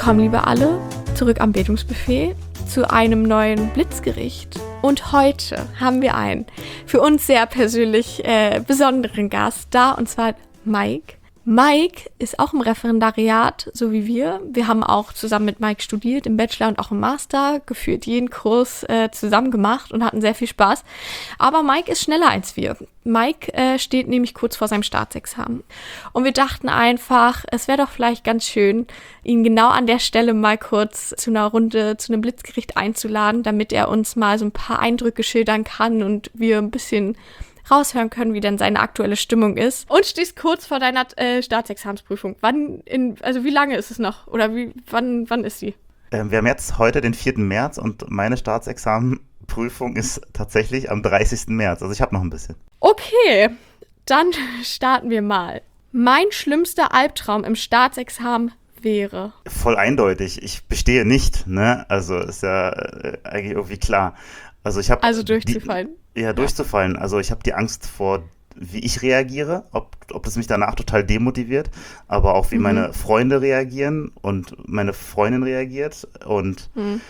Willkommen, liebe alle, zurück am Bildungsbuffet zu einem neuen Blitzgericht. Und heute haben wir einen für uns sehr persönlich besonderen Gast da, und zwar Mike. Mike ist auch im Referendariat, so wie wir. Wir haben auch zusammen mit Mike studiert, im Bachelor und auch im Master, geführt jeden Kurs zusammen gemacht und hatten sehr viel Spaß. Aber Mike ist schneller als wir. Mike steht nämlich kurz vor seinem Staatsexamen. Und wir dachten einfach, es wäre doch vielleicht ganz schön, ihn genau an der Stelle mal kurz zu einer Runde, zu einem Blitzgericht einzuladen, damit er uns mal so ein paar Eindrücke schildern kann und wir ein bisschen raushören können, wie denn seine aktuelle Stimmung ist. Und stehst kurz vor deiner Staatsexamensprüfung. Wie lange ist es noch? Oder wann ist sie? Wir haben jetzt heute den 4. März und meine Staatsexamenprüfung ist tatsächlich am 30. März. Also ich habe noch ein bisschen. Okay, dann starten wir mal. Mein schlimmster Albtraum im Staatsexamen wäre? Voll eindeutig. Ich bestehe nicht, ne? Also ist ja eigentlich irgendwie klar. Also durchzufallen. Durchzufallen. Also ich habe die Angst vor, wie ich reagiere, ob das mich danach total demotiviert, aber auch wie meine Freunde reagieren und meine Freundin reagiert. Und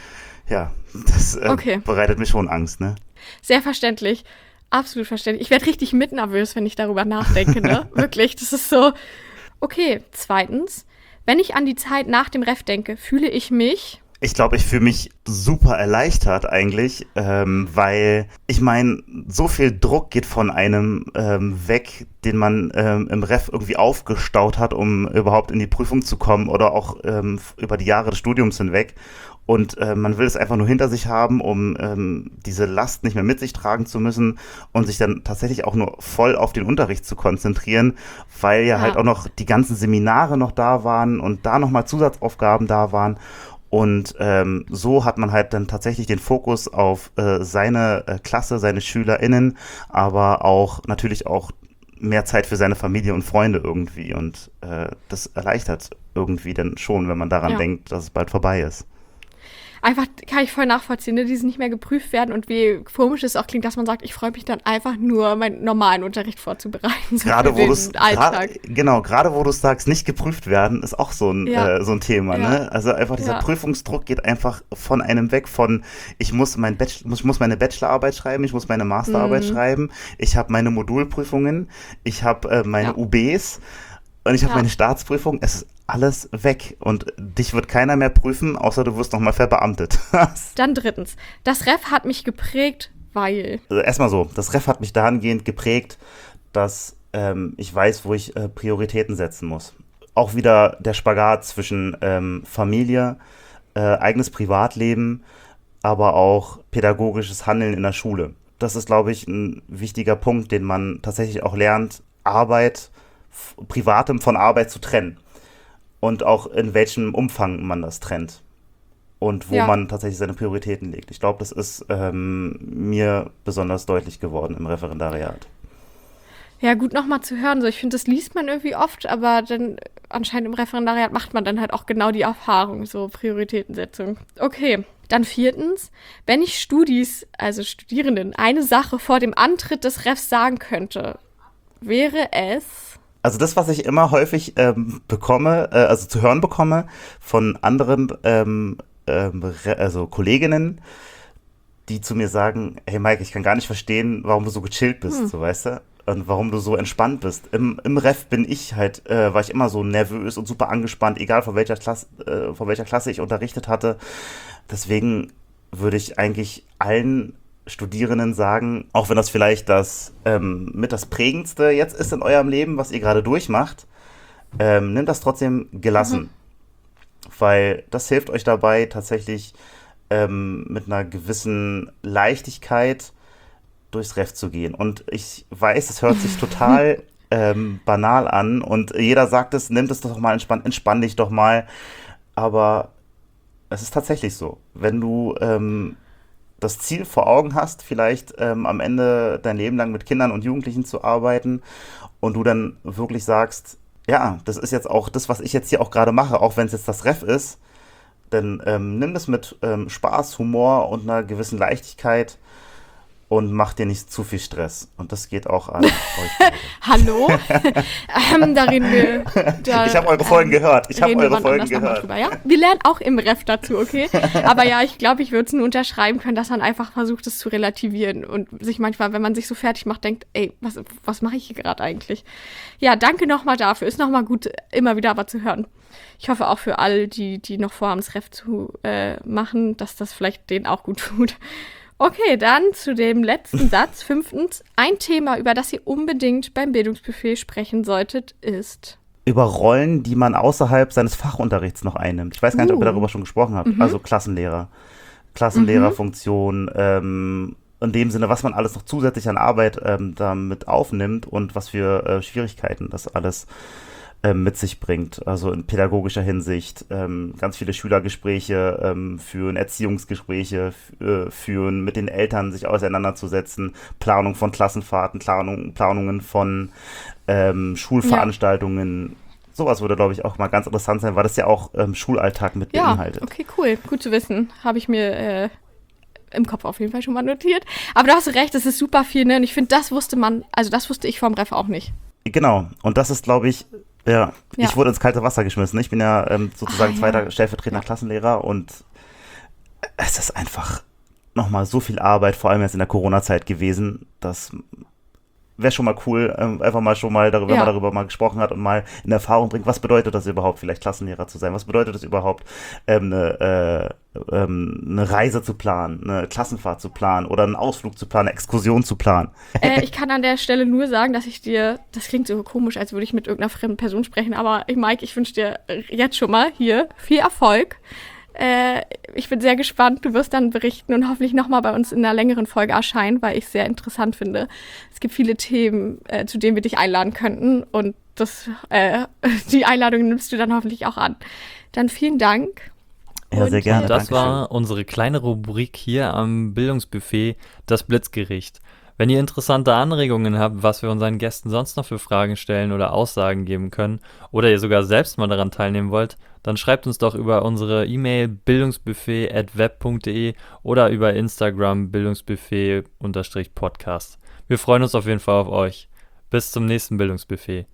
das bereitet mir schon Angst, ne? Sehr verständlich. Absolut verständlich. Ich werde richtig mitnervös, wenn ich darüber nachdenke, ne? Wirklich, das ist so. Okay, zweitens, wenn ich an die Zeit nach dem Ref denke, fühle ich mich... Ich glaube, ich fühle mich super erleichtert eigentlich, weil ich meine, so viel Druck geht von einem weg, den man im Ref irgendwie aufgestaut hat, um überhaupt in die Prüfung zu kommen oder auch über die Jahre des Studiums hinweg. Und man will es einfach nur hinter sich haben, um diese Last nicht mehr mit sich tragen zu müssen und sich dann tatsächlich auch nur voll auf den Unterricht zu konzentrieren, weil ja halt auch noch die ganzen Seminare noch da waren und da nochmal Zusatzaufgaben da waren. Und so hat man halt dann tatsächlich den Fokus auf seine Klasse, seine SchülerInnen, aber auch natürlich auch mehr Zeit für seine Familie und Freunde irgendwie. Und das erleichtert irgendwie dann schon, wenn man daran denkt, dass es bald vorbei ist. Einfach, kann ich voll nachvollziehen, ne? Die nicht mehr geprüft werden und wie komisch es auch klingt, dass man sagt, ich freue mich dann einfach nur, meinen normalen Unterricht vorzubereiten. So gerade wo du es sagst, nicht geprüft werden, ist auch so ein Thema. Ja. Ne? Also einfach dieser Prüfungsdruck geht einfach von einem weg von, ich muss meine Bachelorarbeit schreiben, ich muss meine Masterarbeit schreiben, ich habe meine Modulprüfungen, ich habe meine UBs und ich habe meine Staatsprüfung. Es ist alles weg und dich wird keiner mehr prüfen, außer du wirst nochmal verbeamtet. Dann drittens, das Ref hat mich geprägt, weil... Also erstmal so, das Ref hat mich dahingehend geprägt, dass ich weiß, wo ich Prioritäten setzen muss. Auch wieder der Spagat zwischen Familie, eigenes Privatleben, aber auch pädagogisches Handeln in der Schule. Das ist, glaube ich, ein wichtiger Punkt, den man tatsächlich auch lernt, Privatem von Arbeit zu trennen. Und auch in welchem Umfang man das trennt. Und wo man tatsächlich seine Prioritäten legt. Ich glaube, das ist mir besonders deutlich geworden im Referendariat. Ja, gut nochmal zu hören. So, ich finde, das liest man irgendwie oft, aber dann anscheinend im Referendariat macht man dann halt auch genau die Erfahrung, so Prioritätensetzung. Okay, dann viertens, wenn ich Studierenden, eine Sache vor dem Antritt des Refs sagen könnte, wäre es... Also das, was ich immer häufig zu hören bekomme von anderen Kolleginnen, die zu mir sagen, hey Mike, ich kann gar nicht verstehen, warum du so gechillt bist, so weißt du, und warum du so entspannt bist. Im Ref war ich immer so nervös und super angespannt, egal von welcher Klasse ich unterrichtet hatte. Deswegen würde ich eigentlich allen Studierenden sagen, auch wenn das vielleicht das Prägendste jetzt ist in eurem Leben, was ihr gerade durchmacht, nehmt das trotzdem gelassen. Weil das hilft euch dabei, tatsächlich mit einer gewissen Leichtigkeit durchs Ref zu gehen. Und ich weiß, es hört sich total banal an und jeder sagt es, nimm es doch mal entspann dich doch mal. Aber es ist tatsächlich so. Wenn du das Ziel vor Augen hast, vielleicht am Ende dein Leben lang mit Kindern und Jugendlichen zu arbeiten und du dann wirklich sagst, ja, das ist jetzt auch das, was ich jetzt hier auch gerade mache, auch wenn es jetzt das Ref ist, dann nimm das mit Spaß, Humor und einer gewissen Leichtigkeit und mach dir nicht zu viel Stress. Und das geht auch an euch beide. Hallo? Da reden wir. Ich habe eure Folgen gehört. Drüber, ja? Wir lernen auch im Ref dazu, okay? Aber ja, ich glaube, ich würde es nur unterschreiben können, dass man einfach versucht, es zu relativieren und sich manchmal, wenn man sich so fertig macht, denkt, ey, was mache ich hier gerade eigentlich? Ja, danke nochmal dafür. Ist nochmal gut, immer wieder aber zu hören. Ich hoffe auch für alle, die noch vorhaben, das Ref zu machen, dass das vielleicht denen auch gut tut. Okay, dann zu dem letzten Satz. 5. Ein Thema, über das ihr unbedingt beim Bildungsbuffet sprechen solltet, ist... Über Rollen, die man außerhalb seines Fachunterrichts noch einnimmt. Ich weiß gar nicht, ob ihr darüber schon gesprochen habt. Also Klassenlehrer. Klassenlehrerfunktion, in dem Sinne, was man alles noch zusätzlich an Arbeit damit aufnimmt und was für Schwierigkeiten das alles mit sich bringt, also in pädagogischer Hinsicht, ganz viele Schülergespräche führen, Erziehungsgespräche führen, mit den Eltern sich auseinanderzusetzen, Planung von Klassenfahrten, Planungen von Schulveranstaltungen. Sowas würde, glaube ich, auch mal ganz interessant sein, weil das ja auch Schulalltag mit beinhaltet. Ja, okay, cool. Gut zu wissen. Habe ich mir im Kopf auf jeden Fall schon mal notiert. Aber du hast recht, es ist super viel, ne? Und ich finde, das wusste ich vom Ref auch nicht. Genau. Und das ist, glaube ich, ich wurde ins kalte Wasser geschmissen. Ich bin ja sozusagen zweiter stellvertretender Klassenlehrer und es ist einfach nochmal so viel Arbeit, vor allem jetzt in der Corona-Zeit gewesen, das wäre schon mal cool, einfach mal wenn man darüber mal gesprochen hat und mal in Erfahrung bringt, was bedeutet das überhaupt, vielleicht Klassenlehrer zu sein, was bedeutet es überhaupt, eine Reise zu planen, eine Klassenfahrt zu planen oder einen Ausflug zu planen, eine Exkursion zu planen. Ich kann an der Stelle nur sagen, dass das klingt so komisch, als würde ich mit irgendeiner fremden Person sprechen, aber Mike, ich wünsche dir jetzt schon mal hier viel Erfolg. Ich bin sehr gespannt. Du wirst dann berichten und hoffentlich nochmal bei uns in einer längeren Folge erscheinen, weil ich es sehr interessant finde. Es gibt viele Themen, zu denen wir dich einladen könnten und die Einladung nimmst du dann hoffentlich auch an. Dann vielen Dank. Ja, sehr gerne. Das war unsere kleine Rubrik hier am Bildungsbuffet, das Blitzgericht. Wenn ihr interessante Anregungen habt, was wir unseren Gästen sonst noch für Fragen stellen oder Aussagen geben können oder ihr sogar selbst mal daran teilnehmen wollt, dann schreibt uns doch über unsere E-Mail bildungsbuffet@web.de oder über Instagram bildungsbuffet_podcast. Wir freuen uns auf jeden Fall auf euch. Bis zum nächsten Bildungsbuffet.